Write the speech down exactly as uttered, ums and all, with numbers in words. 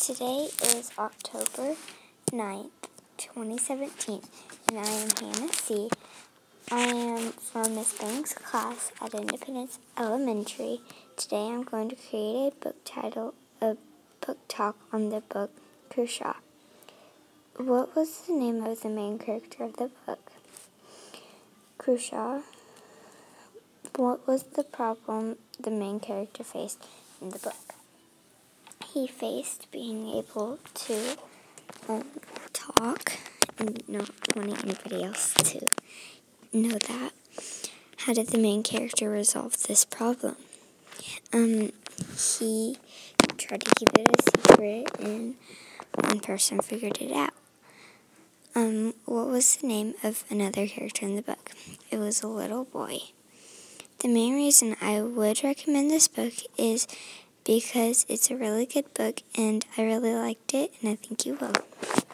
Today is October ninth, twenty seventeen, and I am Hannah C. I am from Miss Banks' class at Independence Elementary. Today I'm going to create a book title, a book talk on the book Crusoe. What was the name of the main character of the book? Crusoe. What was the problem the main character faced in the book? He faced being able to um, talk and not wanting anybody else to know that. How did the main character resolve this problem? Um, he tried to keep it a secret, and one person figured it out. Um, what was the name of another character in the book? It was a little boy. The main reason I would recommend this book is because it's a really good book, and I really liked it, and I think you will.